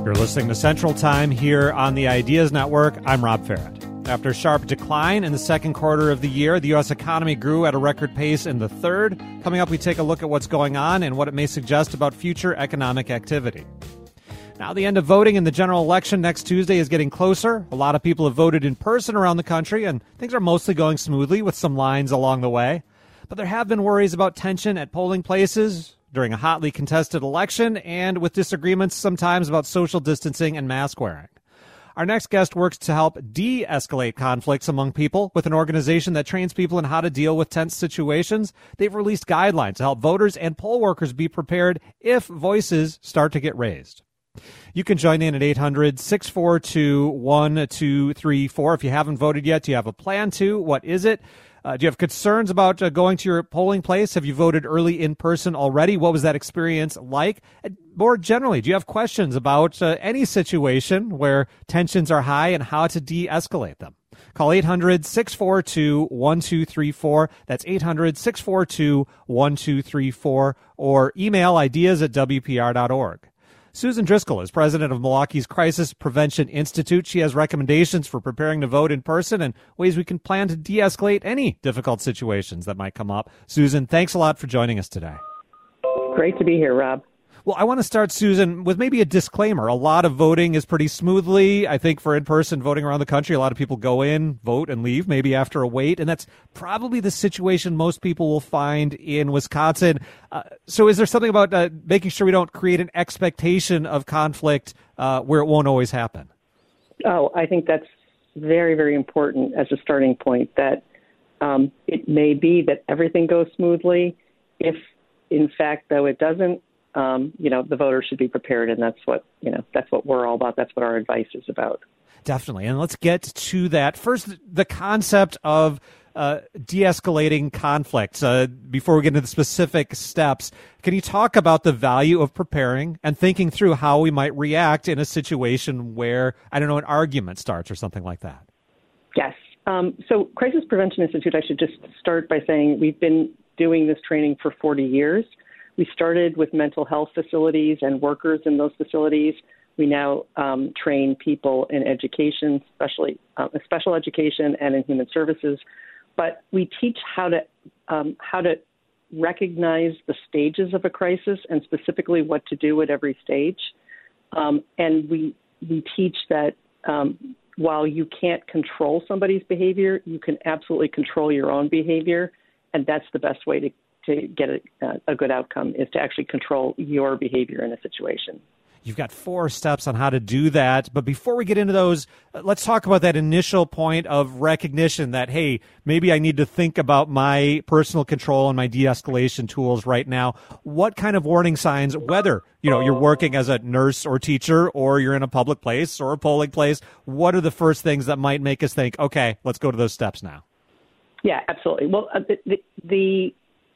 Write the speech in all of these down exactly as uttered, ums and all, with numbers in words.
You're listening to Central Time here on the Ideas Network. I'm Rob Farrett. After a sharp decline in the second quarter of the year, the U S economy grew at a record pace in the third. Coming up, we take a look at what's going on and what it may suggest about future economic activity. Now, the end of voting in the general election next Tuesday is getting closer. A lot of people have voted in person around the country, and things are mostly going smoothly with some lines along the way. But there have been worries about tension at polling places during a hotly contested election and with disagreements sometimes about social distancing and mask wearing. Our next guest works to help de-escalate conflicts among people with an organization that trains people in how to deal with tense situations. They've released guidelines to help voters and poll workers be prepared if voices start to get raised. You can join in at eight hundred, six four two, one two three four. If you haven't voted yet, do you have a plan to? What is it? Uh, do you have concerns about uh, going to your polling place? Have you voted early in person already? What was that experience like? And more generally, do you have questions about uh, any situation where tensions are high and how to de-escalate them? Call eight hundred, six four two, one two three four. That's eight hundred, six four two, one two three four. Or email ideas at w p r dot org. Susan Driscoll is president of Milwaukee's Crisis Prevention Institute. She has recommendations for preparing to vote in person and ways we can plan to de-escalate any difficult situations that might come up. Susan, thanks a lot for joining us today. Great to be here, Rob. Well, I want to start, Susan, with maybe a disclaimer. A lot of voting is pretty smoothly. I think for in-person voting around the country, a lot of people go in, vote, and leave, maybe after a wait. And that's probably the situation most people will find in Wisconsin. Uh, so is there something about uh, making sure we don't create an expectation of conflict uh, where it won't always happen? Oh, I think that's very, very important as a starting point, that um, it may be that everything goes smoothly. If, in fact, though it doesn't, Um, you know, the voters should be prepared, and that's what, you know, that's what we're all about. That's what our advice is about. Definitely. And let's get to that. First, the concept of uh, de-escalating conflicts. Uh, before we get into the specific steps, can you talk about the value of preparing and thinking through how we might react in a situation where, I don't know, an argument starts or something like that? Yes. Um, so Crisis Prevention Institute, I should just start by saying we've been doing this training for forty years. We started with mental health facilities and workers in those facilities. We now um, train people in education, especially uh, special education and in human services. But we teach how to um, how to recognize the stages of a crisis and specifically what to do at every stage. Um, and we we teach that um, while you can't control somebody's behavior, you can absolutely control your own behavior, and that's the best way to to get a, a good outcome, is to actually control your behavior in a situation. You've got four steps on how to do that. But before we get into those, let's talk about that initial point of recognition that, hey, maybe I need to think about my personal control and my de-escalation tools right now. What kind of warning signs, whether, you know, you're working as a nurse or teacher or you're in a public place or a polling place, what are the first things that might make us think, okay, let's go to those steps now? Yeah, absolutely. Well, uh, the, the, the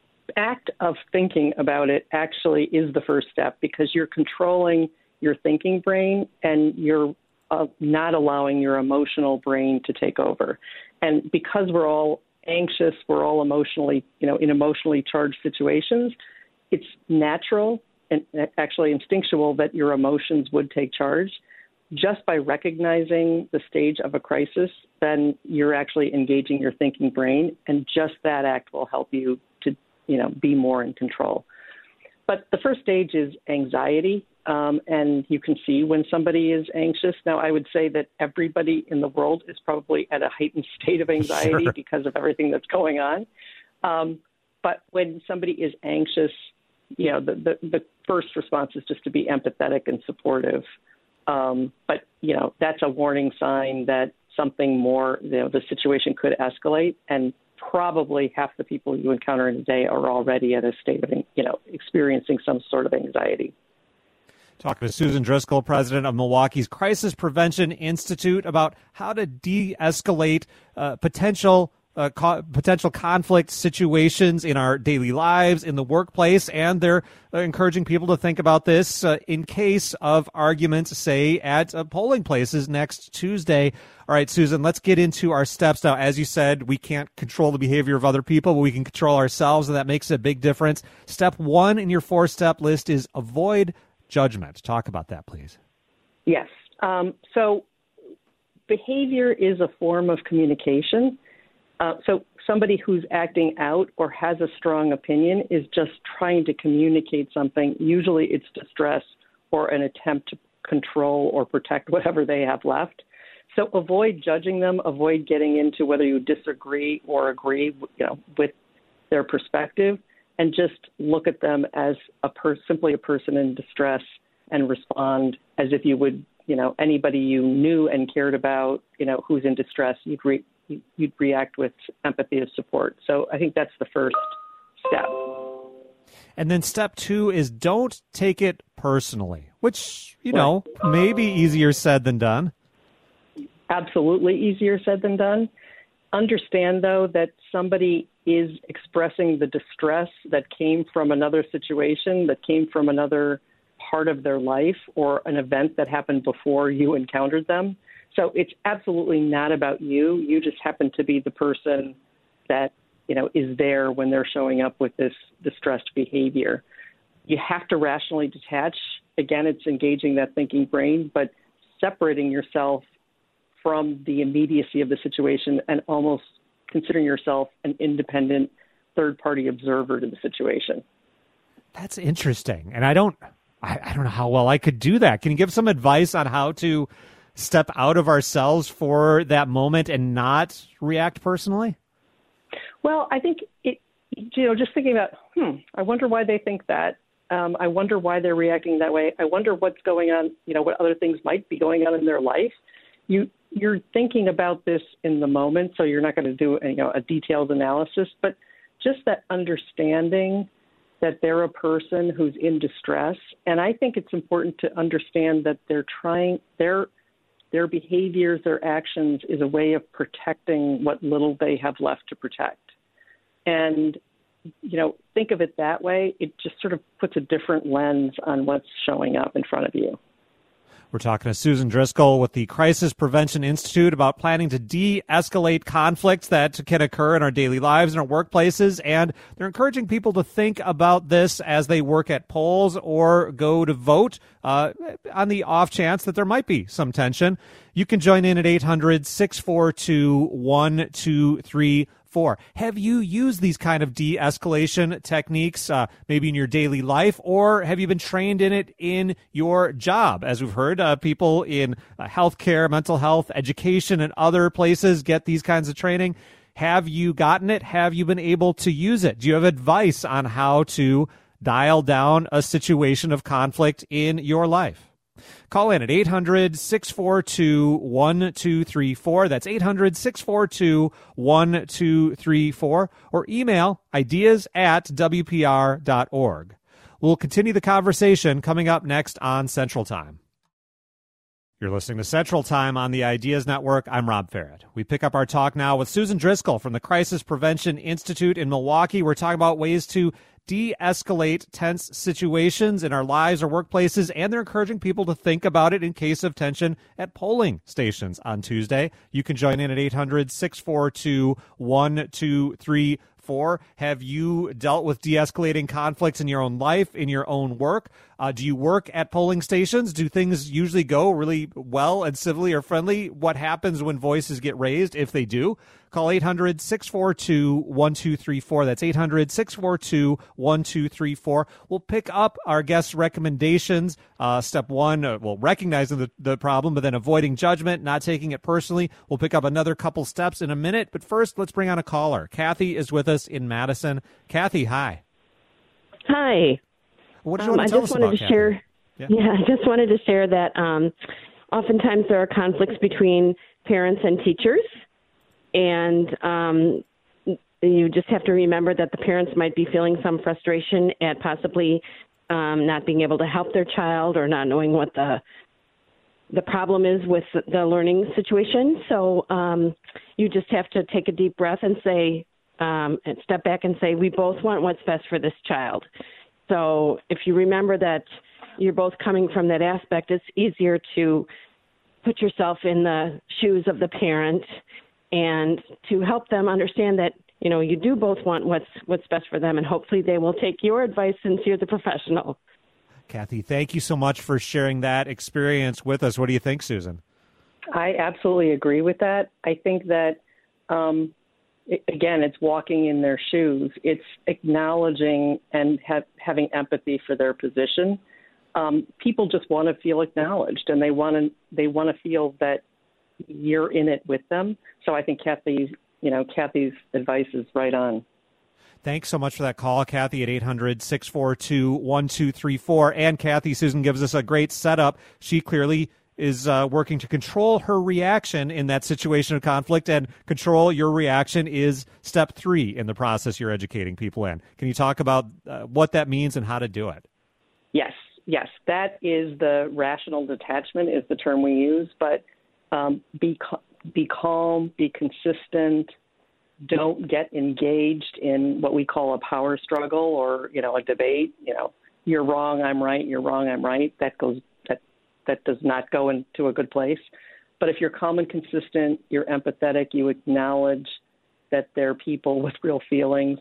act of thinking about it actually is the first step, because you're controlling your thinking brain and you're uh, not allowing your emotional brain to take over. And because we're all anxious, we're all emotionally, you know, in emotionally charged situations, it's natural and actually instinctual that your emotions would take charge. Just by recognizing the stage of a crisis, then you're actually engaging your thinking brain, and just that act will help you to, you know, be more in control. But the first stage is anxiety, um, and you can see when somebody is anxious. Now, I would say that everybody in the world is probably at a heightened state of anxiety sure. because of everything that's going on. Um, but when somebody is anxious, you know, the, the, the first response is just to be empathetic and supportive. Um, but, you know, that's a warning sign that something more, you know, the situation could escalate, and probably half the people you encounter in a day are already at a state of, you know, experiencing some sort of anxiety. Talking to Susan Driscoll, president of Milwaukee's Crisis Prevention Institute, about how to de-escalate uh, potential Uh, co- potential conflict situations in our daily lives, in the workplace, and they're uh, encouraging people to think about this uh, in case of arguments, say, at uh, polling places next Tuesday. All right, Susan, let's get into our steps now. As you said, we can't control the behavior of other people, but we can control ourselves, and that makes a big difference. Step one in your four-step list is avoid judgment. Talk about that, please. Yes. Um, so behavior is a form of communication. Uh, so somebody who's acting out or has a strong opinion is just trying to communicate something. Usually it's distress or an attempt to control or protect whatever they have left. So avoid judging them, avoid getting into whether you disagree or agree, you know, with their perspective, and just look at them as a per- simply a person in distress and respond as if you would, you know, anybody you knew and cared about, you know, who's in distress, you'd re- you'd react with empathy and support. So I think that's the first step. And then step two is don't take it personally, which, you know, right. may be easier said than done. Absolutely easier said than done. Understand, though, that somebody is expressing the distress that came from another situation, that came from another part of their life or an event that happened before you encountered them. So it's absolutely not about you. You just happen to be the person that, you know, is there when they're showing up with this distressed behavior. You have to rationally detach. Again, it's engaging that thinking brain, but separating yourself from the immediacy of the situation and almost considering yourself an independent third-party observer to the situation. That's interesting. And I don't, I, I don't know how well I could do that. Can you give some advice on how to step out of ourselves for that moment and not react personally? Well, I think, it, you know, just thinking about, hmm, I wonder why they think that. Um, I wonder why they're reacting that way. I wonder what's going on, you know, what other things might be going on in their life. You, you're thinking about this in the moment, so you're not going to do, you know, a detailed analysis, but just that understanding that they're a person who's in distress. And I think it's important to understand that they're trying, their their behaviors, their actions is a way of protecting what little they have left to protect. And, you know, think of it that way. It just sort of puts a different lens on what's showing up in front of you. We're talking to Susan Driscoll with the Crisis Prevention Institute about planning to de-escalate conflicts that can occur in our daily lives and our workplaces. And they're encouraging people to think about this as they work at polls or go to vote uh, on the off chance that there might be some tension. You can join in at eight hundred, six four two, one two three four. Have you used these kind of de-escalation techniques uh, maybe in your daily life, or have you been trained in it in your job? As we've heard, uh, people in uh, healthcare, mental health, education, and other places get these kinds of training. Have you gotten it? Have you been able to use it? Do you have advice on how to dial down a situation of conflict in your life? Call in at eight hundred, six four two, one two three four. That's eight hundred, six four two, one two three four. Or email ideas at w p r dot org. We'll continue the conversation coming up next on Central Time. You're listening to Central Time on the Ideas Network. I'm Rob Farrett. We pick up our talk now with Susan Driscoll from the Crisis Prevention Institute in Milwaukee. We're talking about ways to de-escalate tense situations in our lives or workplaces, and they're encouraging people to think about it in case of tension at polling stations on Tuesday. You can join in at eight hundred, six four two, one two three four. Have you dealt with de-escalating conflicts in your own life, in your own work? Uh, do you work at polling stations? Do things usually go really well and civilly or friendly? What happens when voices get raised, if they do? Call eight hundred, six four two, one two three four. That's eight hundred, six four two, one two three four. We'll pick up our guest recommendations. Uh, step one, uh, well, recognizing the, the problem, but then avoiding judgment, not taking it personally. We'll pick up another couple steps in a minute. But first, let's bring on a caller. Kathy is with us in Madison. Kathy, hi. Hi. What did you um, want to I tell just us wanted about, to Kathy? share. Yeah. yeah, I just wanted to share that um, oftentimes there are conflicts between parents and teachers, and um, you just have to remember that the parents might be feeling some frustration at possibly um, not being able to help their child or not knowing what the the problem is with the learning situation. So um, you just have to take a deep breath and say, um, and step back and say, we both want what's best for this child. So if you remember that you're both coming from that aspect, it's easier to put yourself in the shoes of the parent and to help them understand that, you know, you do both want what's what's best for them, and hopefully they will take your advice since you're the professional. Kathy, thank you so much for sharing that experience with us. What do you think, Susan? I absolutely agree with that. I think that, um, it, again, it's walking in their shoes. It's acknowledging and ha- having empathy for their position. Um, people just want to feel acknowledged, and they want to they want to feel that you're in it with them. So I think Kathy's, you know, Kathy's advice is right on. Thanks so much for that call, Kathy, at eight hundred, six four two, one two three four. And Kathy, Susan gives us a great setup. She clearly is uh, working to control her reaction in that situation of conflict, and control your reaction is step three in the process you're educating people in. Can you talk about uh, what that means and how to do it? Yes, yes. That is the rational detachment is the term we use, but um, be, be calm, be consistent. Don't get engaged in what we call a power struggle or, you know, a debate. You know, you're wrong, I'm right, you're wrong, I'm right. That goes that that does not go into a good place. But if you're calm and consistent, you're empathetic, you acknowledge that there are people with real feelings,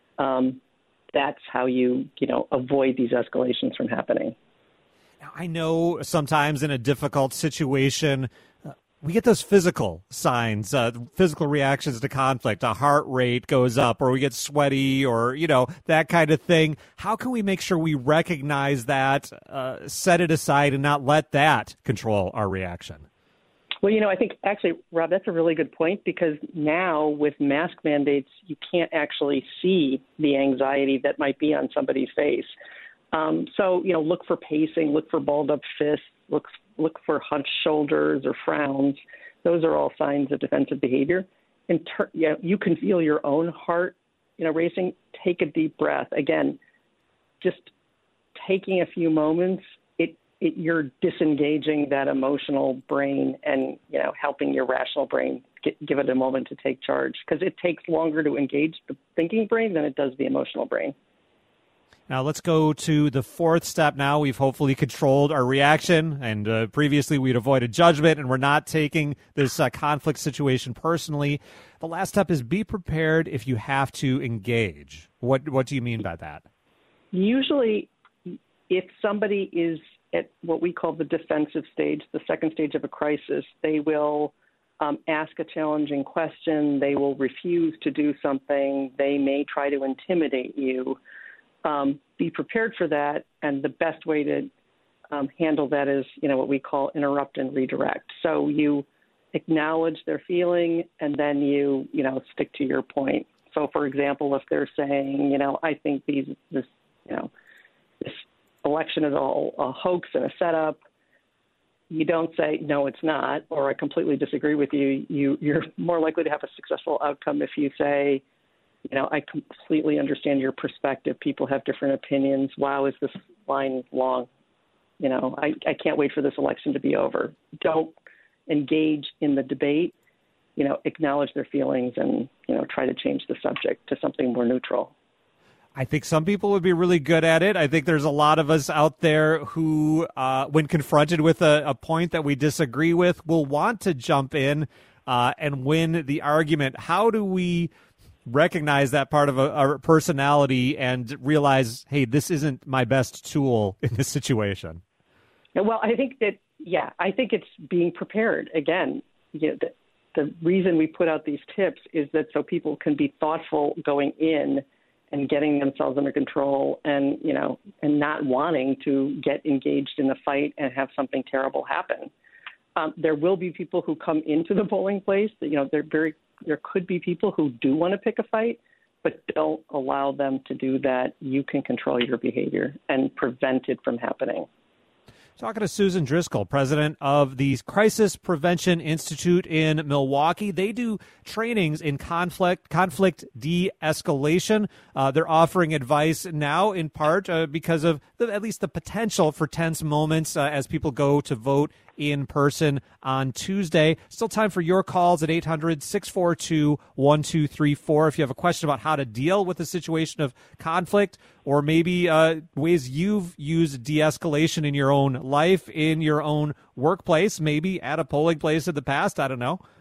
um, that's how you, you know, avoid these escalations from happening. Now, I know sometimes in a difficult situation, we get those physical signs, uh, physical reactions to conflict. A heart rate goes up, or we get sweaty, or, you know, that kind of thing. How can we make sure we recognize that, uh, set it aside, and not let that control our reaction? Well, you know, I think actually, Rob, that's a really good point, because now with mask mandates, you can't actually see the anxiety that might be on somebody's face. Um, so, you know, look for pacing, look for balled up fists, look look for hunched shoulders or frowns. Those are all signs of defensive behavior. In ter- you know, you can feel your own heart, you know, racing. Take a deep breath. Again, just taking a few moments, it, it you're disengaging that emotional brain and, you know, helping your rational brain get, give it a moment to take charge, because it takes longer to engage the thinking brain than it does the emotional brain. Now let's go to the fourth step now. We've hopefully controlled our reaction, and uh, previously we'd avoided judgment, and we're not taking this uh, conflict situation personally. The last step is be prepared if you have to engage. What what do you mean by that? Usually, if somebody is at what we call the defensive stage, the second stage of a crisis, they will um, ask a challenging question. They will refuse to do something. They may try to intimidate you. Um, be prepared for that, and the best way to um, handle that is, you know, what we call interrupt and redirect. So you acknowledge their feeling, and then you, you know, stick to your point. So, for example, if they're saying, you know, I think these, this, you know, this election is all a hoax and a setup, you don't say, no, it's not, or I completely disagree with you. You you're more likely to have a successful outcome if you say, you know, I completely understand your perspective. People have different opinions. Wow, is this line long? You know, I, I can't wait for this election to be over. Don't engage in the debate. You know, acknowledge their feelings and, you know, try to change the subject to something more neutral. I think some people would be really good at it. I think there's a lot of us out there who, uh, when confronted with a, a point that we disagree with, will want to jump in uh, and win the argument. How do we recognize that part of a, our personality and realize, hey, this isn't my best tool in this situation? Well, I think that, yeah, I think it's being prepared. Again, you know, the, the reason we put out these tips is that so people can be thoughtful going in and getting themselves under control, and, you know, and not wanting to get engaged in a fight and have something terrible happen. Um, there will be people who come into the polling place that, you know, they're very There could be people who do want to pick a fight, but don't allow them to do that. You can control your behavior and prevent it from happening. Talking to Susan Driscoll, president of the Crisis Prevention Institute in Milwaukee. They do trainings in conflict conflict de-escalation. Uh, they're offering advice now in part uh, because of the, at least the potential for tense moments uh, as people go to vote in person on Tuesday. Still time for your calls at eight hundred, six four two, one two three four. If you have a question about how to deal with a situation of conflict, or maybe uh, ways you've used de-escalation in your own life, in your own workplace, maybe at a polling place in the past, I don't know.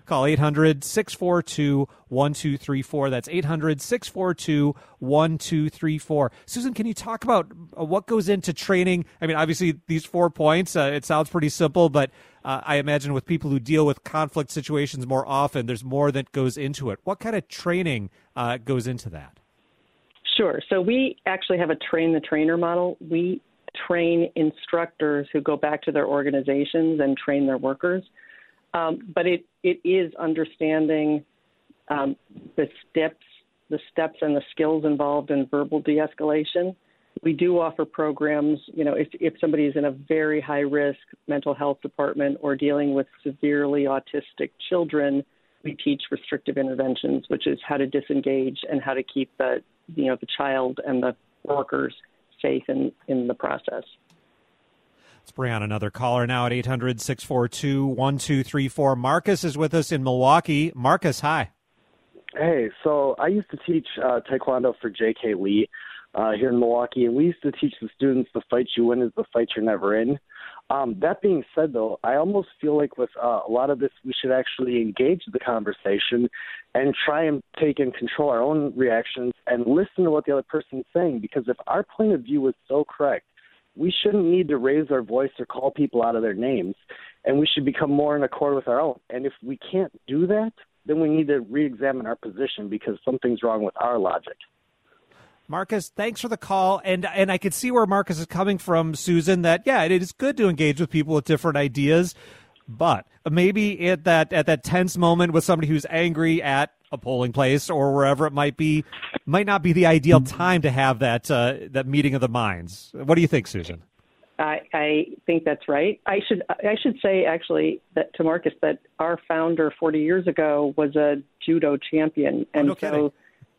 Call eight hundred, six four two, one two three four. That's eight hundred, six four two, one two three four. Susan, can you talk about uh, what goes into training? I mean, obviously, these four points, uh, it sounds pretty simple, but uh, I imagine with people who deal with conflict situations more often, there's more that goes into it. What kind of training uh, goes into that? Sure. So we actually have a train-the-trainer model. We train instructors who go back to their organizations and train their workers. Um, but it, it is understanding um, the steps, the steps and the skills involved in verbal de-escalation. We do offer programs, you know, if, if somebody is in a very high-risk mental health department or dealing with severely autistic children, we teach restrictive interventions, which is how to disengage and how to keep the, you know, the child and the workers safe in, in the process. Let's bring on another caller now at eight hundred, six four two, one two three four. Marcus is with us in Milwaukee. Marcus, hi. Hey, so I used to teach uh, Taekwondo for J K Lee uh, here in Milwaukee, and we used to teach the students the fight you win is the fight you're never in. Um, that being said, though, I almost feel like with uh, a lot of this, we should actually engage the conversation and try and take and control our own reactions and listen to what the other person is saying, because if our point of view is so correct, we shouldn't need to raise our voice or call people out of their names, and we should become more in accord with our own. And if we can't do that, then we need to re-examine our position because something's wrong with our logic. Marcus, thanks for the call. And and I could see where Marcus is coming from, Susan, that, yeah, it is good to engage with people with different ideas, but maybe at that at that tense moment with somebody who's angry at a polling place or wherever it might be, might not be the ideal time to have that uh, that meeting of the minds. What do you think, Susan? I, I think that's right. I should I should say actually that to Marcus that our founder forty years ago was a judo champion, and oh, no so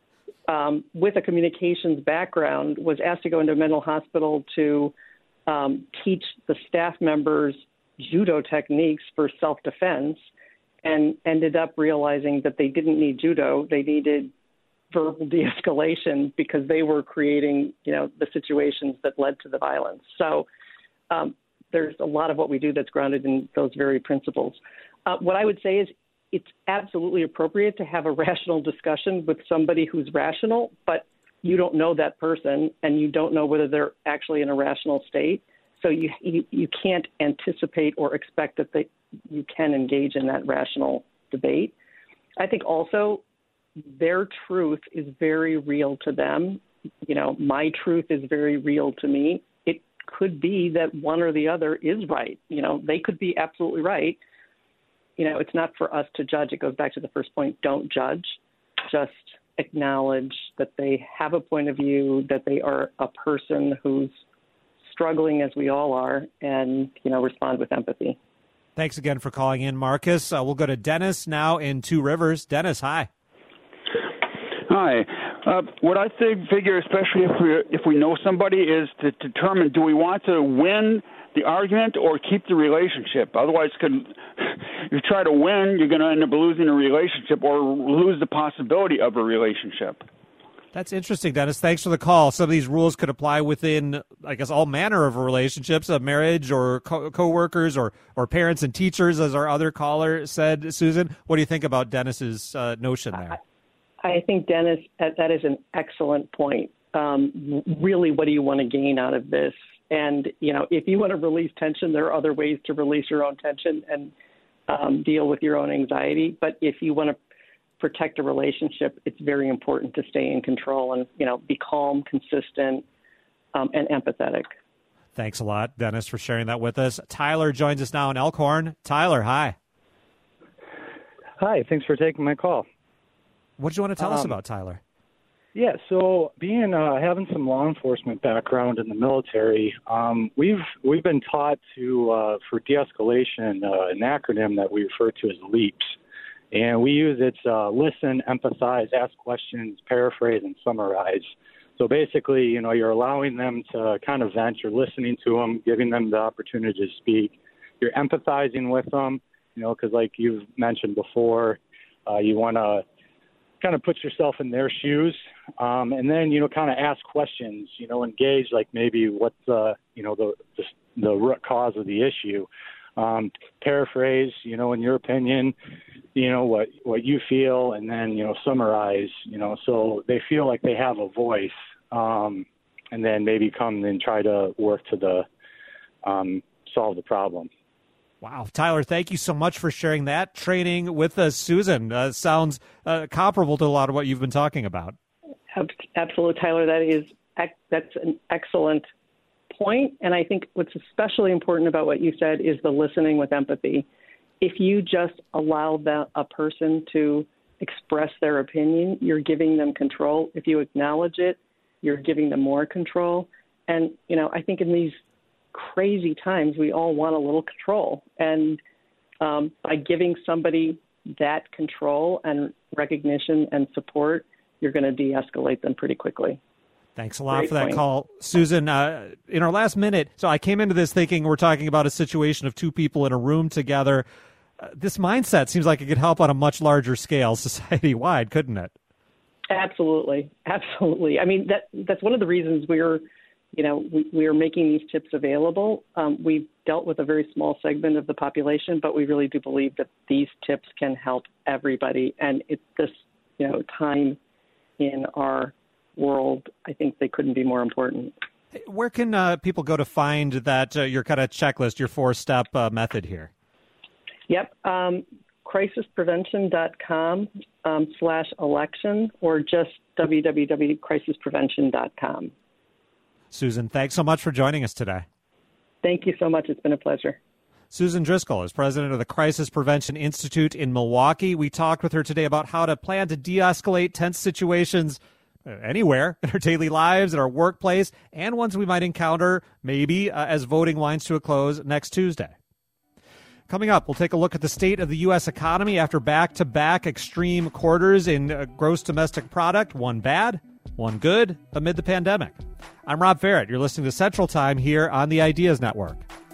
um, with a communications background was asked to go into a mental hospital to um, teach the staff members judo techniques for self-defense, and ended up realizing that they didn't need judo, they needed verbal de-escalation because they were creating, you know, the situations that led to the violence. So um, there's a lot of what we do that's grounded in those very principles. Uh, what I would say is it's absolutely appropriate to have a rational discussion with somebody who's rational, but you don't know that person and you don't know whether they're actually in a rational state. So you you, you can't anticipate or expect that they, you can engage in that rational debate. I think also their truth is very real to them. You know, my truth is very real to me. It could be that one or the other is right. You know, they could be absolutely right. You know, it's not for us to judge. It goes back to the first point. Don't judge. Just acknowledge that they have a point of view, that they are a person who's struggling as we all are, and, you know, respond with empathy. Thanks again for calling in, Marcus. Uh, we'll go to Dennis now in Two Rivers. Dennis, hi. Hi. Uh, what I think, figure, especially if we if we know somebody, is to determine, do we want to win the argument or keep the relationship? Otherwise, could, if you try to win, you're going to end up losing a relationship or lose the possibility of a relationship. That's interesting, Dennis. Thanks for the call. Some of these rules could apply within, I guess, all manner of relationships, a marriage or co- co-workers or, or parents and teachers, as our other caller said. Susan, what do you think about Dennis's uh, notion there? I, I think, Dennis, that is an excellent point. Um, really, what do you want to gain out of this? And, you know, if you want to release tension, there are other ways to release your own tension and um, deal with your own anxiety. But if you want to protect a relationship, it's very important to stay in control and, you know, be calm, consistent, um, and empathetic. Thanks a lot, Dennis, for sharing that with us. Tyler joins us now in Elkhorn. Tyler, hi. Hi, thanks for taking my call. What do you want to tell um, us about, Tyler? Yeah, so being uh, having some law enforcement background in the military, um, we've we've been taught to uh, for de-escalation uh, an acronym that we refer to as LEAPS. And we use it to uh, listen, empathize, ask questions, paraphrase, and summarize. So basically, you know, you're allowing them to kind of vent. You're listening to them, giving them the opportunity to speak. You're empathizing with them, you know, because like you've mentioned before, uh, you want to kind of put yourself in their shoes. Um, and then, you know, kind of ask questions, you know, engage like maybe what's, the, you know, the, the, the root cause of the issue. Um, paraphrase, you know, in your opinion, you know, what, what you feel and then, you know, summarize, you know, so they feel like they have a voice, um, and then maybe come and try to work to the um, solve the problem. Wow. Tyler, thank you so much for sharing that training with us. Susan, uh, sounds uh, comparable to a lot of what you've been talking about. Absolutely, Tyler. That is that's an excellent point. And I think what's especially important about what you said is the listening with empathy. If you just allow the, a person to express their opinion, you're giving them control. If you acknowledge it, you're giving them more control. And, you know, I think in these crazy times, we all want a little control. And um, by giving somebody that control and recognition and support, you're going to de-escalate them pretty quickly. Thanks a lot Great for that point. call. Susan, uh, in our last minute, so I came into this thinking we're talking about a situation of two people in a room together. Uh, this mindset seems like it could help on a much larger scale society-wide, couldn't it? Absolutely. Absolutely. I mean, that that's one of the reasons we're, you know, we, we are making these tips available. Um, we've dealt with a very small segment of the population, but we really do believe that these tips can help everybody. And it's this, you know, time in our world, I think they couldn't be more important. Where can uh, people go to find that, uh, your kind of checklist, your four-step uh, method here? Yep. Um, crisis prevention dot com um, slash election or just w w w dot crisis prevention dot com. Susan, thanks so much for joining us today. Thank you so much. It's been a pleasure. Susan Driscoll is president of the Crisis Prevention Institute in Milwaukee. We talked with her today about how to plan to de-escalate tense situations anywhere in our daily lives, in our workplace, and ones we might encounter maybe uh, as voting winds to a close next Tuesday. Coming up, we'll take a look at the state of the U S economy after back-to-back extreme quarters in uh, gross domestic product, one bad, one good, amid the pandemic. I'm Rob Ferrett. You're listening to Central Time here on the Ideas Network.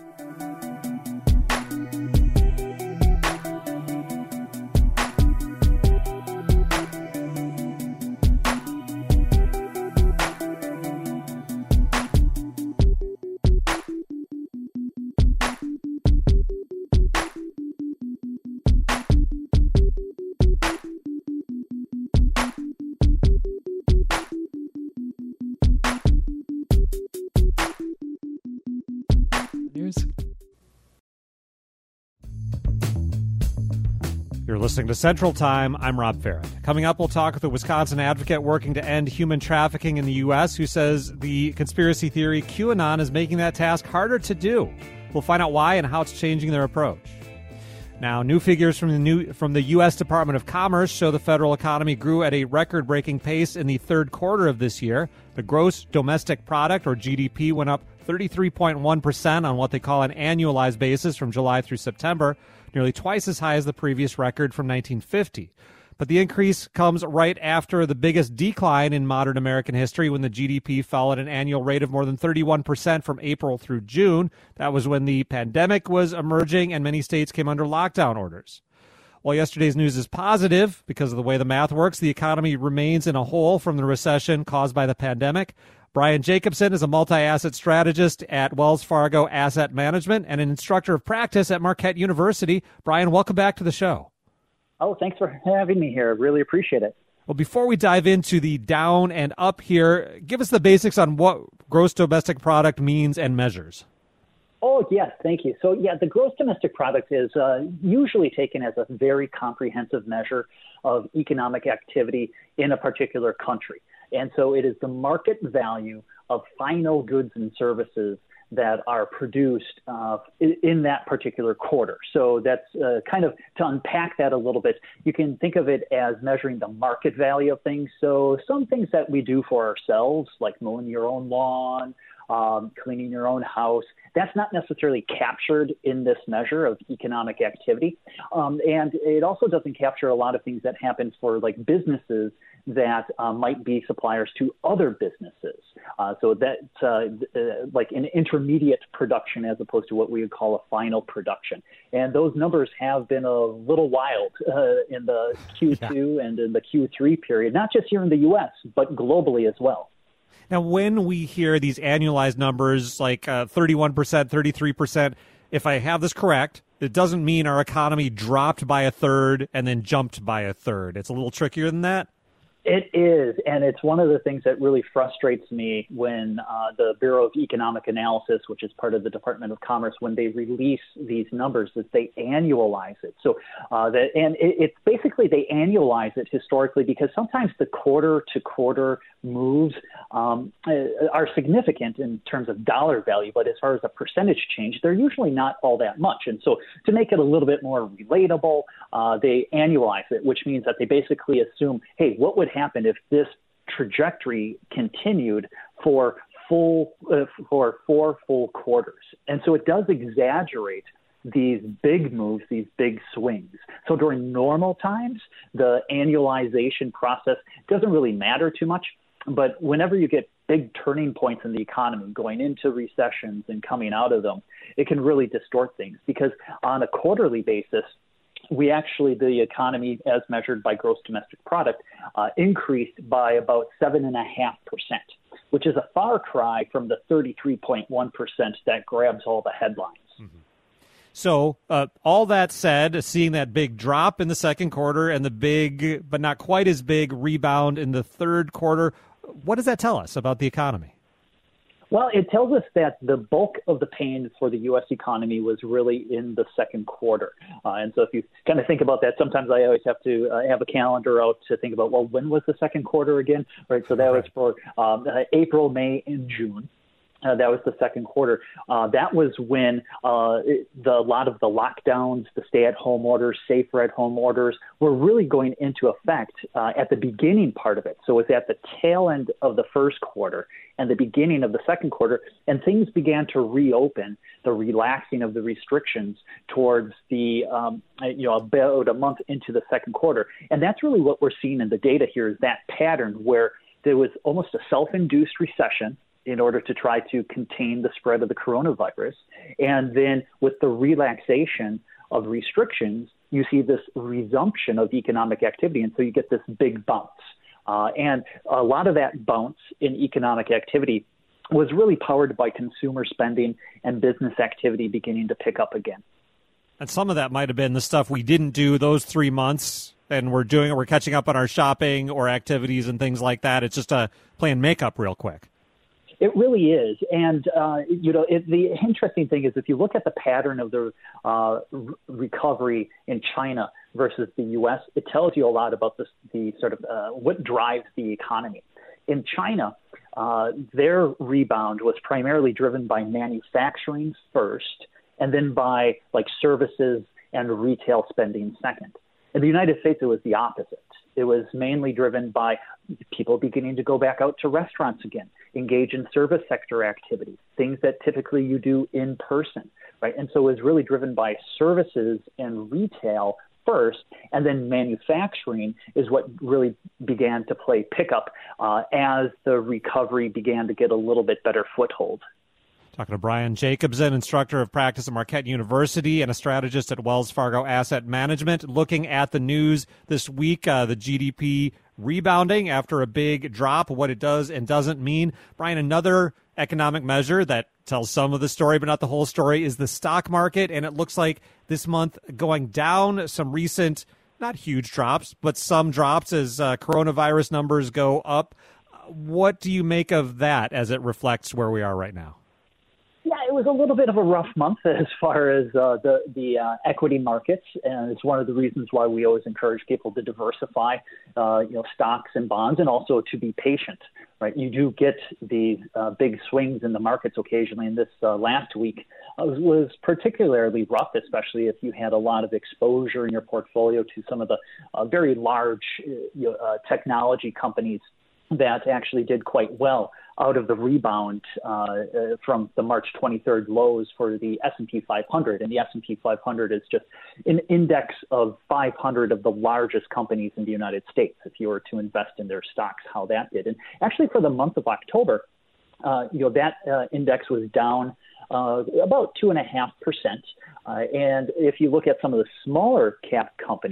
You're listening to Central Time. I'm Rob Ferrett. Coming up, we'll talk with a Wisconsin advocate working to end human trafficking in the U S who says the conspiracy theory QAnon is making that task harder to do. We'll find out why and how it's changing their approach. Now, new figures from the new from the U S Department of Commerce show the federal economy grew at a record-breaking pace in the third quarter of this year. The gross domestic product, or G D P, went up thirty-three point one percent on what they call an annualized basis from July through September, nearly twice as high as the previous record from nineteen fifty. But the increase comes right after the biggest decline in modern American history, when the G D P fell at an annual rate of more than thirty-one percent from April through June. That was when the pandemic was emerging and many states came under lockdown orders. While yesterday's news is positive because of the way the math works, the economy remains in a hole from the recession caused by the pandemic. Brian Jacobson is a multi-asset strategist at Wells Fargo Asset Management and an instructor of practice at Marquette University. Brian, welcome back to the show. Oh, thanks for having me here. Really appreciate it. Well, before we dive into the down and up here, give us the basics on what gross domestic product means and measures. Oh, yes, thank you. So, yeah, the gross domestic product is uh, usually taken as a very comprehensive measure of economic activity in a particular country. And so it is the market value of final goods and services that are produced uh, in, in that particular quarter. So that's uh, kind of, to unpack that a little bit, you can think of it as measuring the market value of things. So some things that we do for ourselves, like mowing your own lawn, um, cleaning your own house, that's not necessarily captured in this measure of economic activity. Um, and it also doesn't capture a lot of things that happen for like businesses that uh, might be suppliers to other businesses. Uh, so that's uh, uh, like an intermediate production as opposed to what we would call a final production. And those numbers have been a little wild uh, in the Q two yeah. and in the Q three period, not just here in the U S, but globally as well. Now, when we hear these annualized numbers like uh, thirty-one percent, thirty-three percent, if I have this correct, it doesn't mean our economy dropped by a third and then jumped by a third. It's a little trickier than that. It is, and it's one of the things that really frustrates me when uh, the Bureau of Economic Analysis, which is part of the Department of Commerce, when they release these numbers, is they annualize it. So uh, that, and it, it's basically they annualize it historically because sometimes the quarter-to-quarter moves um, are significant in terms of dollar value, but as far as a percentage change, they're usually not all that much. And so to make it a little bit more relatable, uh, they annualize it, which means that they basically assume, hey, what would happen if this trajectory continued for full uh, for four full quarters? And so it does exaggerate these big moves, these big swings. So during normal times, the annualization process doesn't really matter too much. But whenever you get big turning points in the economy, going into recessions and coming out of them, it can really distort things because on a quarterly basis, we actually, the economy as measured by gross domestic product, uh, increased by about seven and a half percent, which is a far cry from the thirty-three point one percent that grabs all the headlines. Mm-hmm. So uh, all that said, seeing that big drop in the second quarter and the big, but not quite as big rebound in the third quarter, what does that tell us about the economy? Well, it tells us that the bulk of the pain for the U S economy was really in the second quarter. Uh, and so if you kind of think about that, sometimes I always have to uh, have a calendar out to think about, well, when was the second quarter again? Right. So that was for um, uh, April, May, and June. Uh, that was the second quarter. Uh, that was when uh, it, the, a lot of the lockdowns, the stay-at-home orders, safer-at-home orders were really going into effect uh, at the beginning part of it. So it was at the tail end of the first quarter and the beginning of the second quarter, and things began to reopen, the relaxing of the restrictions towards the, um, you know, about a month into the second quarter. And that's really what we're seeing in the data here is that pattern where there was almost a self-induced recession in order to try to contain the spread of the coronavirus. And then with the relaxation of restrictions, you see this resumption of economic activity. And so you get this big bounce. Uh, and a lot of that bounce in economic activity was really powered by consumer spending and business activity beginning to pick up again. And some of that might have been the stuff we didn't do those three months, and we're doing it. We're catching up on our shopping or activities and things like that. It's just uh, playing makeup real quick. It really is. And, uh, you know, it, the interesting thing is if you look at the pattern of the uh, r- recovery in China versus the U S, it tells you a lot about this, the sort of uh, what drives the economy. In China, uh, their rebound was primarily driven by manufacturing first, and then by like services and retail spending second. In the United States, it was the opposite. It was mainly driven by people beginning to go back out to restaurants again, engage in service sector activities, things that typically you do in person, right? And so it was really driven by services and retail first, and then manufacturing is what really began to play pickup uh, as the recovery began to get a little bit better foothold. Talking to Brian Jacobson, instructor of practice at Marquette University and a strategist at Wells Fargo Asset Management. Looking at the news this week, uh, the G D P rebounding after a big drop, what it does and doesn't mean. Brian, another economic measure that tells some of the story but not the whole story is the stock market, and it looks like this month going down. Some recent, not huge drops, but some drops as uh, coronavirus numbers go up. What do you make of that as it reflects where we are right now? Yeah, it was a little bit of a rough month as far as uh, the the uh, equity markets, and it's one of the reasons why we always encourage people to diversify, uh, you know, stocks and bonds, and also to be patient. Right, you do get the uh, big swings in the markets occasionally, and this uh, last week uh, was, was particularly rough, especially if you had a lot of exposure in your portfolio to some of the uh, very large uh, you know, uh, technology companies that actually did quite well out of the rebound uh, uh, from the March twenty-third lows for the S and P five hundred. And the S and P five hundred is just an index of five hundred of the largest companies in the United States. If you were to invest in their stocks, how that did. And actually for the month of October, uh, you know, that uh, index was down uh, about two and a half percent. Uh, and if you look at some of the smaller cap companies,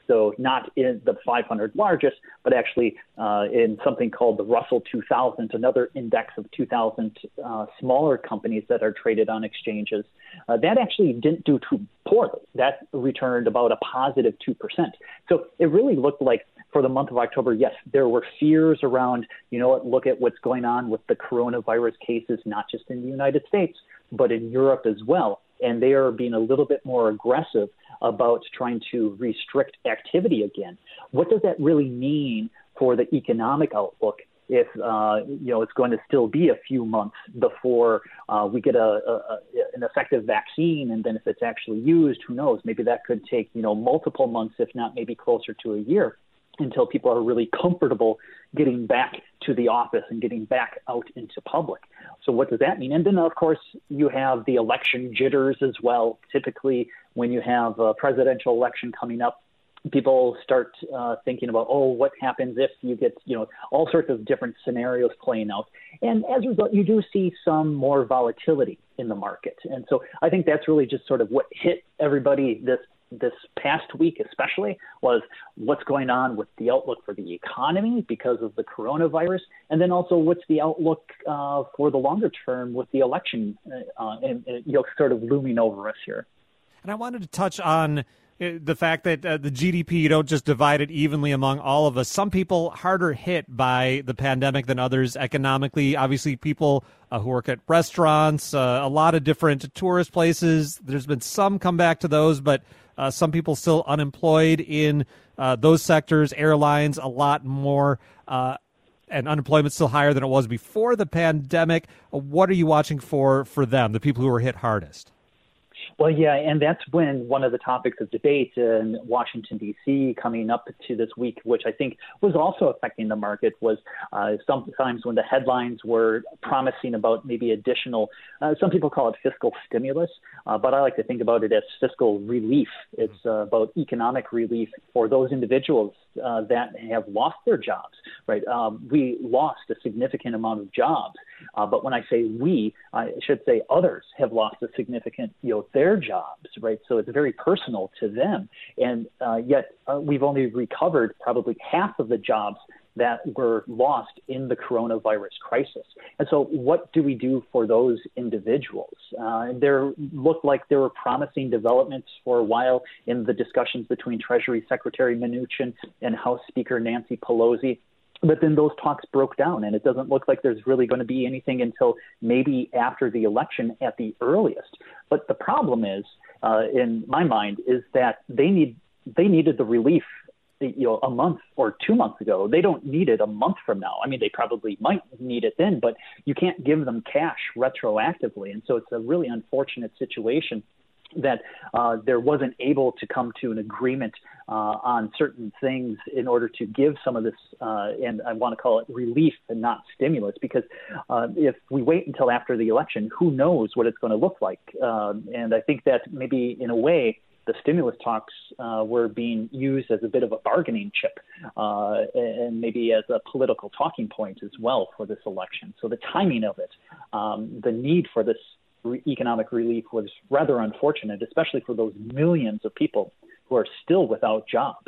So not in the five hundred largest, but actually uh, in something called the Russell two thousand, another index of two thousand uh, smaller companies that are traded on exchanges. Uh, that actually didn't do too poorly. That returned about a positive two percent. So it really looked like for the month of October, yes, there were fears around, you know what, look at what's going on with the coronavirus cases, not just in the United States, but in Europe as well. And they are being a little bit more aggressive about trying to restrict activity again. What does that really mean for the economic outlook if, uh, you know, it's going to still be a few months before uh, we get a, a, an effective vaccine? And then if it's actually used, who knows? Maybe that could take, you know, multiple months, if not maybe closer to a year, until people are really comfortable getting back to the office and getting back out into public. So what does that mean? And then, of course, you have the election jitters as well. Typically, when you have a presidential election coming up, people start uh, thinking about, oh, what happens if you get, you know, all sorts of different scenarios playing out. And as a result, you do see some more volatility in the market. And so I think that's really just sort of what hit everybody this this past week especially, was what's going on with the outlook for the economy because of the coronavirus, and then also what's the outlook uh, for the longer term with the election uh, and, and, you know, sort of looming over us here. And I wanted to touch on the fact that uh, the G D P, you don't just divide it evenly among all of us. Some people harder hit by the pandemic than others economically. Obviously, people uh, who work at restaurants, uh, a lot of different tourist places. There's been some comeback to those, but uh, some people still unemployed in uh, those sectors. Airlines, a lot more, uh, and unemployment still higher than it was before the pandemic. Uh, what are you watching for for them, the people who were hit hardest? Well, yeah, and that's when one of the topics of debate in Washington, D C coming up to this week, which I think was also affecting the market, was uh, sometimes when the headlines were promising about maybe additional, uh, some people call it fiscal stimulus, uh, but I like to think about it as fiscal relief. It's uh, about economic relief for those individuals uh, that have lost their jobs, right? Um, we lost a significant amount of jobs, uh, but when I say we, I should say others have lost a significant, you know, their jobs, right? So it's very personal to them. And uh, yet uh, we've only recovered probably half of the jobs that were lost in the coronavirus crisis. And so what do we do for those individuals? Uh, there looked like there were promising developments for a while in the discussions between Treasury Secretary Mnuchin and House Speaker Nancy Pelosi. But then those talks broke down, and it doesn't look like there's really going to be anything until maybe after the election at the earliest. But the problem is, uh, in my mind, is that they need they needed the relief, you know, a month or two months ago. They don't need it a month from now. I mean, they probably might need it then, but you can't give them cash retroactively. And so it's a really unfortunate situation that uh, there wasn't able to come to an agreement uh, on certain things in order to give some of this, uh, and I want to call it relief and not stimulus, because uh, if we wait until after the election, who knows what it's going to look like. Um, and I think that maybe in a way, the stimulus talks uh, were being used as a bit of a bargaining chip uh, and maybe as a political talking point as well for this election. So the timing of it, um, the need for this economic relief was rather unfortunate, especially for those millions of people who are still without jobs.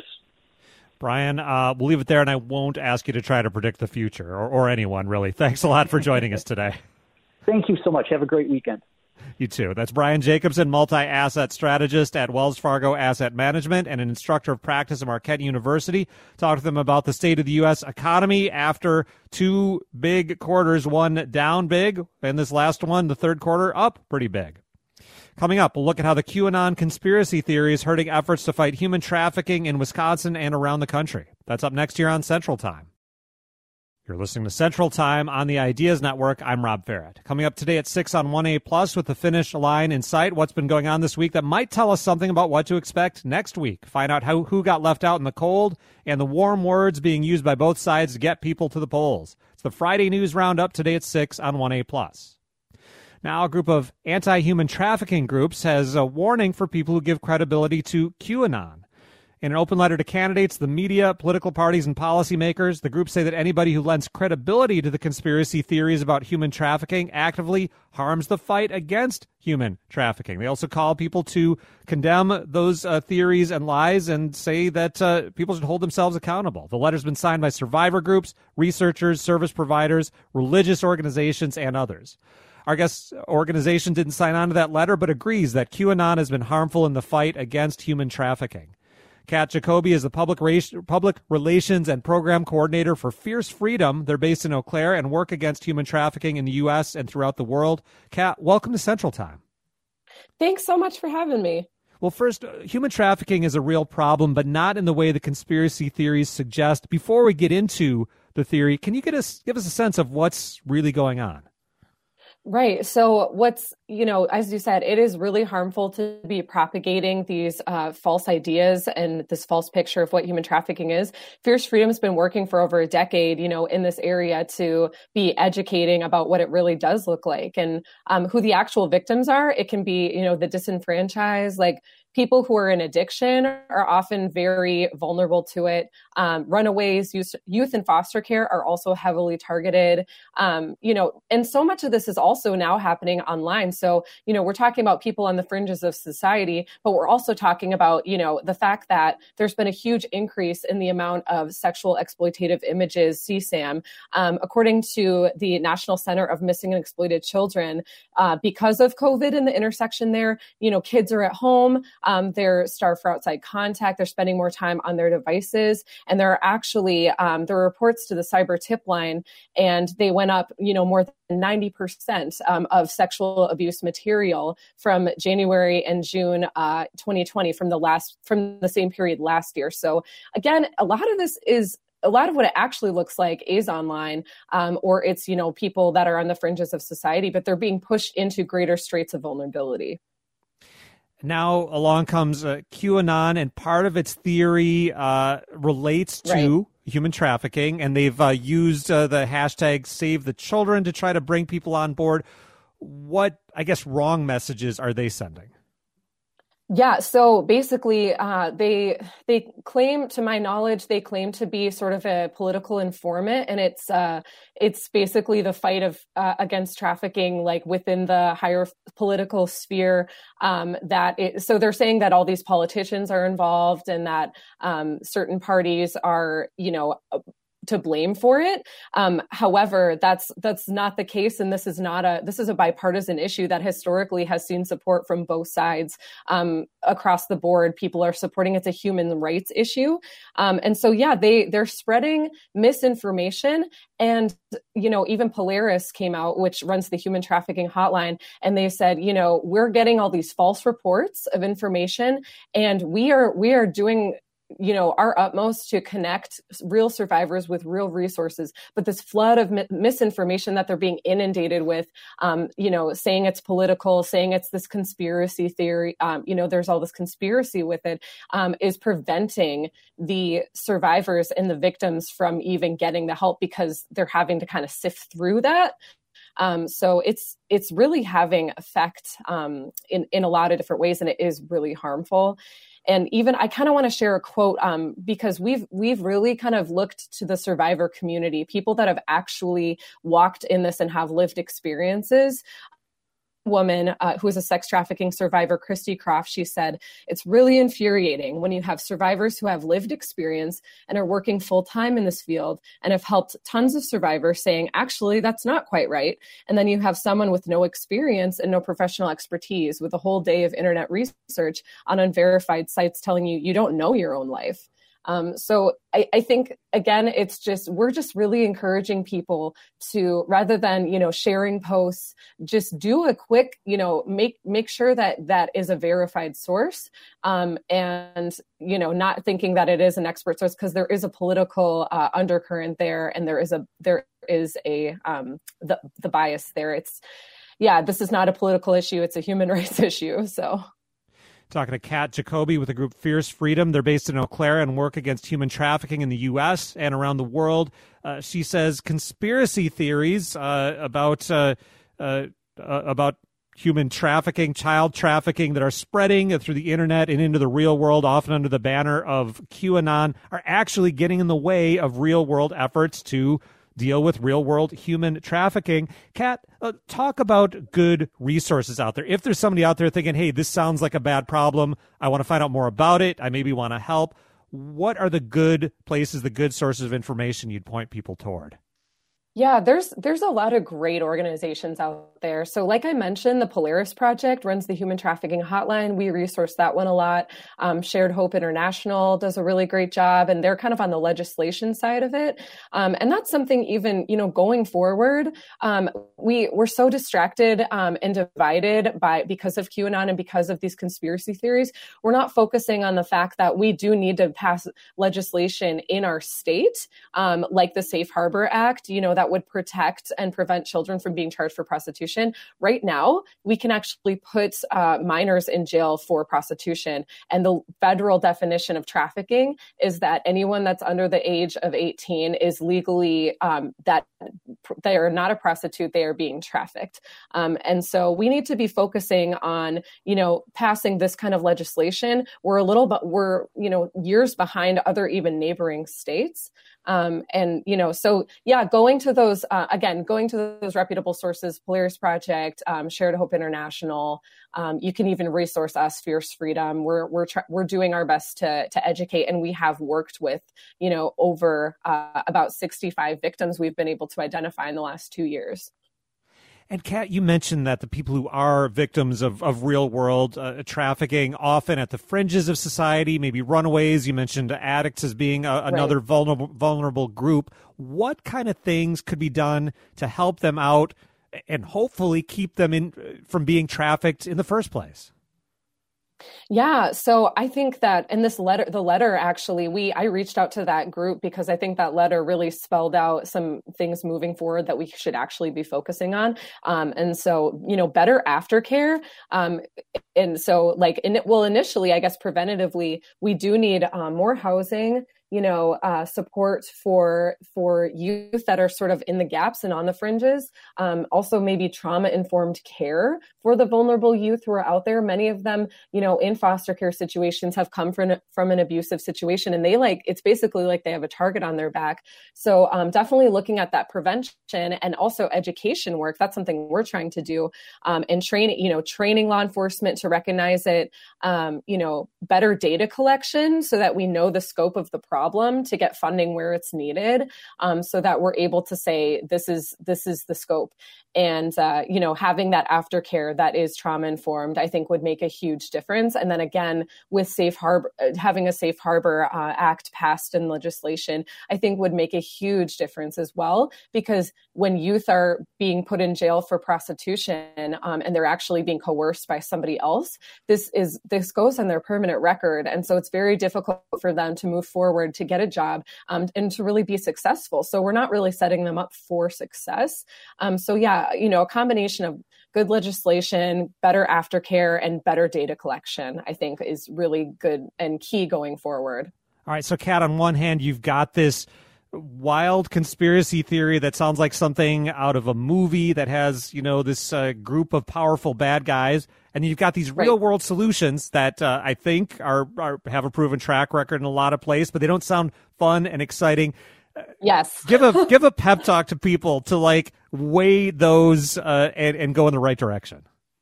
Brian, uh, we'll leave it there, and I won't ask you to try to predict the future, or, or anyone, really. Thanks a lot for joining us today. Thank you so much. Have a great weekend. You too. That's Brian Jacobson, multi-asset strategist at Wells Fargo Asset Management and an instructor of practice at Marquette University. Talk to them about the state of the U S economy after two big quarters, one down big, and this last one, the third quarter, up pretty big. Coming up, we'll look at how the QAnon conspiracy theory is hurting efforts to fight human trafficking in Wisconsin and around the country. That's up next here on Central Time. You're listening to Central Time on the Ideas Network. I'm Rob Farrett. Coming up today at six on one A Plus with the finish line in sight. What's been going on this week that might tell us something about what to expect next week. Find out how who got left out in the cold and the warm words being used by both sides to get people to the polls. It's the Friday News Roundup today at six on one A Plus. Now, a group of anti-human trafficking groups has a warning for people who give credibility to QAnon. In an open letter to candidates, the media, political parties, and policymakers, the group say that anybody who lends credibility to the conspiracy theories about human trafficking actively harms the fight against human trafficking. They also call people to condemn those uh, theories and lies and say that uh, people should hold themselves accountable. The letter's been signed by survivor groups, researchers, service providers, religious organizations, and others. Our guest organization didn't sign on to that letter, but agrees that QAnon has been harmful in the fight against human trafficking. Kat Jacoby is the public, public relations and program coordinator for Fierce Freedom. They're based in Eau Claire and work against human trafficking in the U S and throughout the world. Kat, welcome to Central Time. Thanks so much for having me. Well, first, human trafficking is a real problem, but not in the way the conspiracy theories suggest. Before we get into the theory, can you get us, give us a sense of what's really going on? Right. So what's, you know, as you said, it is really harmful to be propagating these uh, false ideas and this false picture of what human trafficking is. Fierce Freedom has been working for over a decade, you know, in this area to be educating about what it really does look like and um, who the actual victims are. It can be, you know, the disenfranchised, like people who are in addiction are often very vulnerable to it. Um, runaways, youth, youth in foster care are also heavily targeted. Um, you know, and so much of this is also now happening online. So, you know, we're talking about people on the fringes of society, but we're also talking about, you know, the fact that there's been a huge increase in the amount of sexual exploitative images, C SAM. Um, according to the National Center of Missing and Exploited Children, uh, because of COVID and the intersection there, you know, kids are at home. Um, they're starved for outside contact. They're spending more time on their devices. And there are actually, um, there are reports to the cyber tip line, and they went up, you know, more than ninety percent um, of sexual abuse material from January and June uh, twenty twenty from the last, from the same period last year. So again, a lot of this is a lot of what it actually looks like is online, um, or it's, you know, people that are on the fringes of society, but they're being pushed into greater straits of vulnerability. Now along comes uh, QAnon, and part of its theory uh, relates to right. human trafficking, and they've uh, used uh, the hashtag Save the Children to try to bring people on board. What, I guess, wrong messages are they sending? Yeah, so basically, uh, they they claim, to my knowledge, they claim to be sort of a political informant, and it's uh, it's basically the fight of uh, against trafficking, like within the higher political sphere. Um, that it, so they're saying that all these politicians are involved, and that um, certain parties are, you know, to blame for it. Um, however, that's that's not the case, and this is not a this is a bipartisan issue that historically has seen support from both sides um, across the board. People are supporting it's a human rights issue, um, and so yeah, they they're spreading misinformation. And you know, even Polaris came out, which runs the human trafficking hotline, and they said, you know, we're getting all these false reports of information, and we are we are doing, you know, our utmost to connect real survivors with real resources. But this flood of mi- misinformation that they're being inundated with, um, you know, saying it's political, saying it's this conspiracy theory, um, you know, there's all this conspiracy with it, um, is preventing the survivors and the victims from even getting the help because they're having to kind of sift through that. Um, so it's it's really having effect um, in, in a lot of different ways, and it is really harmful. And even I kind of want to share a quote um, because we've we've really kind of looked to the survivor community, people that have actually walked in this and have lived experiences. Woman uh, who is a sex trafficking survivor, Christy Croft, she said, it's really infuriating when you have survivors who have lived experience and are working full time in this field and have helped tons of survivors saying, actually, that's not quite right. And then you have someone with no experience and no professional expertise with a whole day of internet research on unverified sites telling you you don't know your own life. Um, so I, I think, again, it's just, we're just really encouraging people to, rather than, you know, sharing posts, just do a quick, you know, make, make sure that that is a verified source. Um, and, you know, not thinking that it is an expert source, because there is a political uh, undercurrent there, and there is a, there is a, um, the, the bias there. It's, yeah, this is not a political issue. It's a human rights issue. So. Talking to Kat Jacoby with the group Fierce Freedom. They're based in Eau Claire and work against human trafficking in the U S and around the world. Uh, she says conspiracy theories uh, about uh, uh, about human trafficking, child trafficking that are spreading through the internet and into the real world, often under the banner of QAnon, are actually getting in the way of real world efforts to deal with real world human trafficking. Kat, uh, talk about good resources out there. If there's somebody out there thinking, hey, this sounds like a bad problem, I want to find out more about it, I maybe want to help, what are the good places, the good sources of information you'd point people toward? Yeah, there's there's a lot of great organizations out there. So like I mentioned, the Polaris Project runs the human trafficking hotline. We resource that one a lot. Um, Shared Hope International does a really great job, and they're kind of on the legislation side of it. Um, and that's something even, you know, going forward, um, we, we're so distracted um, and divided by because of QAnon and because of these conspiracy theories. We're not focusing on the fact that we do need to pass legislation in our state, um, like the Safe Harbor Act, you know, that would protect and prevent children from being charged for prostitution. Right now, we can actually put uh, minors in jail for prostitution. And the federal definition of trafficking is that anyone that's under the age of eighteen is legally, um, that they are not a prostitute, they are being trafficked. Um, and so we need to be focusing on, you know, passing this kind of legislation. We're a little, but we're, you know, years behind other even neighboring states. Um, and, you know, so yeah, going to those, uh, again, going to those reputable sources, Polaris Project, um, Shared Hope International, um, you can even resource us, Fierce Freedom. We're, we're, tr- we're doing our best to, to educate, and we have worked with, you know, over, uh, about sixty-five victims we've been able to identify in the last two years. And Kat, you mentioned that the people who are victims of, of real world uh, trafficking, often at the fringes of society, maybe runaways. You mentioned addicts as being a, another right. vulnerable vulnerable group. What kind of things could be done to help them out and hopefully keep them in from being trafficked in the first place? Yeah. So I think that in this letter, the letter actually, we, I reached out to that group because I think that letter really spelled out some things moving forward that we should actually be focusing on. Um, and so, you know, better aftercare. Um, and so like, in it, well, initially, I guess preventatively, we do need um, more housing, you know, uh, support for for youth that are sort of in the gaps and on the fringes. Um, also, maybe trauma-informed care for the vulnerable youth who are out there. Many of them, you know, in foster care situations have come from, from an abusive situation, and they like, it's basically like they have a target on their back. So um, definitely looking at that prevention and also education work. That's something we're trying to do, um, and training, you know, training law enforcement to recognize it, um, you know, better data collection so that we know the scope of the problem. problem to get funding where it's needed, um, so that we're able to say this is this is the scope. And uh, you know, having that aftercare that is trauma informed, I think would make a huge difference. And then again, with Safe Harbor, having a Safe Harbor uh, Act passed in legislation, I think would make a huge difference as well. Because when youth are being put in jail for prostitution um, and they're actually being coerced by somebody else, this is this goes on their permanent record, and so it's very difficult for them to move forward to get a job um, and to really be successful. So we're not really setting them up for success. Um, so yeah, you know, a combination of good legislation, better aftercare, and better data collection, I think is really good and key going forward. All right. So Kat, on one hand, you've got this wild conspiracy theory that sounds like something out of a movie that has, you know, this uh, group of powerful bad guys. And you've got these real right. world solutions that uh, I think are, are have a proven track record in a lot of places, but they don't sound fun and exciting. Yes. give a give a pep talk to people to like weigh those uh, and, and go in the right direction.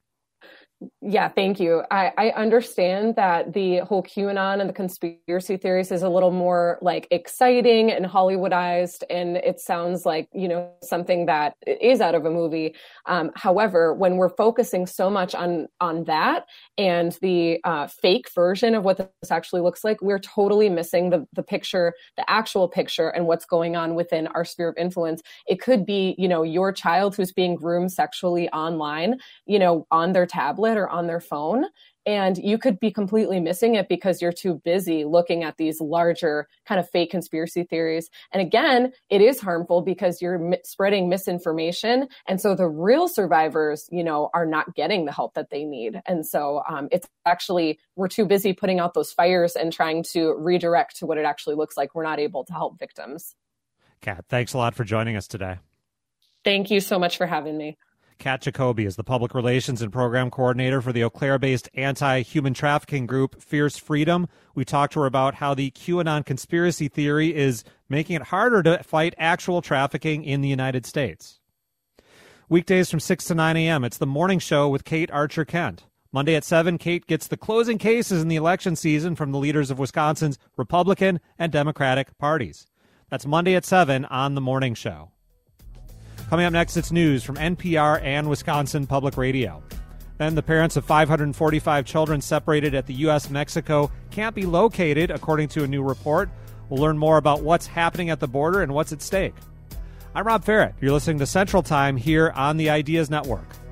Yeah, thank you. I, I understand that the whole QAnon and the conspiracy theories is a little more like exciting and Hollywoodized, and it sounds like, you know, something that is out of a movie. Um, however, when we're focusing so much on on that and the uh, fake version of what this actually looks like, we're totally missing the the picture, the actual picture, and what's going on within our sphere of influence. It could be, you know, your child who's being groomed sexually online, you know, on their tablet or on their phone. And you could be completely missing it because you're too busy looking at these larger kind of fake conspiracy theories. And again, it is harmful because you're mi- spreading misinformation. And so the real survivors, you know, are not getting the help that they need. And so um, it's actually, we're too busy putting out those fires and trying to redirect to what it actually looks like. We're not able to help victims. Kat, thanks a lot for joining us today. Thank you so much for having me. Kat Jacoby is the public relations and program coordinator for the Eau Claire-based anti-human trafficking group Fierce Freedom. We talked to her about how the QAnon conspiracy theory is making it harder to fight actual trafficking in the United States. Weekdays from six to nine a.m., it's the morning show with Kate Archer-Kent. Monday at seven, Kate gets the closing cases in the election season from the leaders of Wisconsin's Republican and Democratic parties. That's Monday at seven on the morning show. Coming up next, it's news from N P R and Wisconsin Public Radio. Then the parents of five hundred forty-five children separated at the U S Mexico can't be located, according to a new report. We'll learn more about what's happening at the border and what's at stake. I'm Rob Ferrett. You're listening to Central Time here on the Ideas Network.